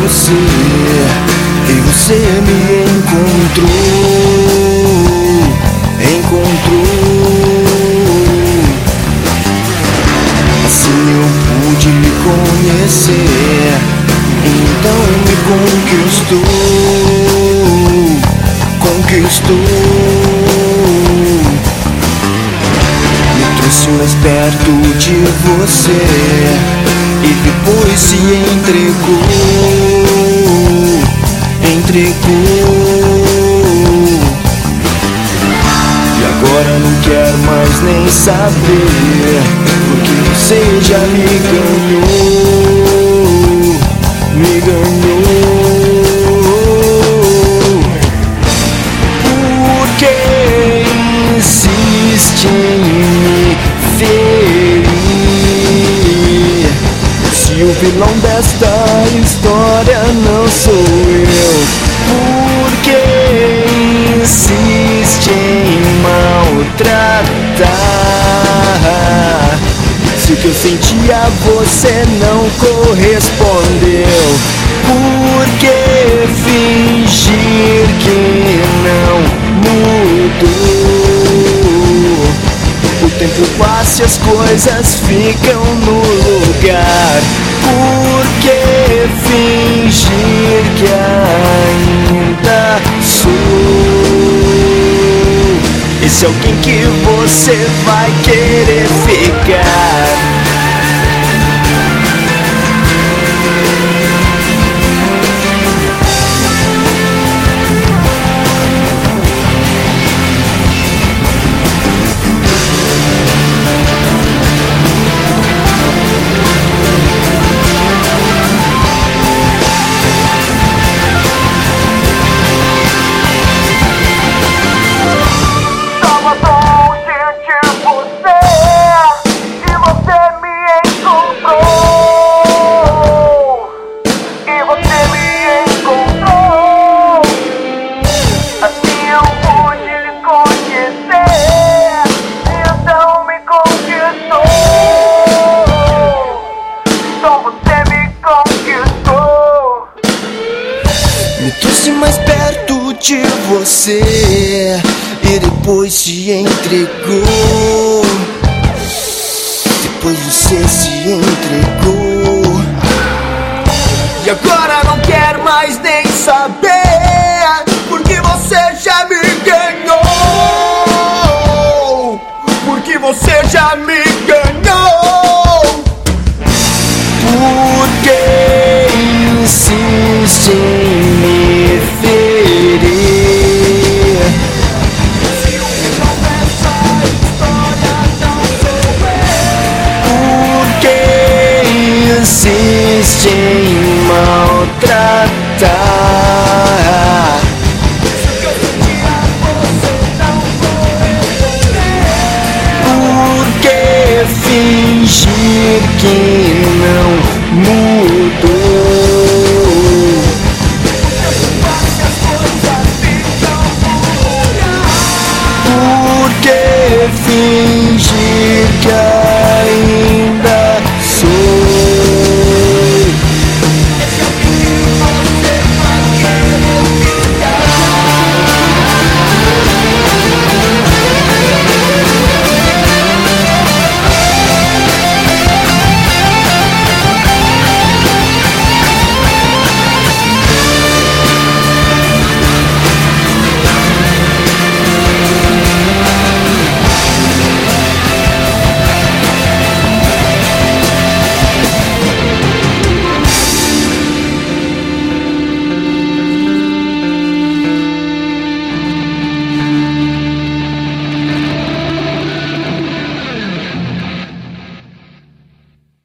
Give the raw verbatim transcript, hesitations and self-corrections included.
você, e você me encontrou, encontrou. Assim eu pude lhe conhecer, então me conquistou, conquistou. Me trouxe mais perto de você e depois se entregou, entregou. E agora não quero mais nem saber, porque você já me ganhou, me ganhou. Por que insiste em me ferir? Se o vilão desta história não sou eu, por que insiste em maltratar? Se o que eu sentia você não correspondeu, por que fingir que não mudou? O tempo passa e as coisas ficam no lugar. Por que fingir que ainda sou esse alguém que você vai querer ficar? Me trouxe mais perto de você e depois se entregou. Depois você se entregou. E agora não quero mais nem saber, porque você já me ganhou. Porque você já me ganhou. Por que insiste em me ferir? Por que insiste em maltratar?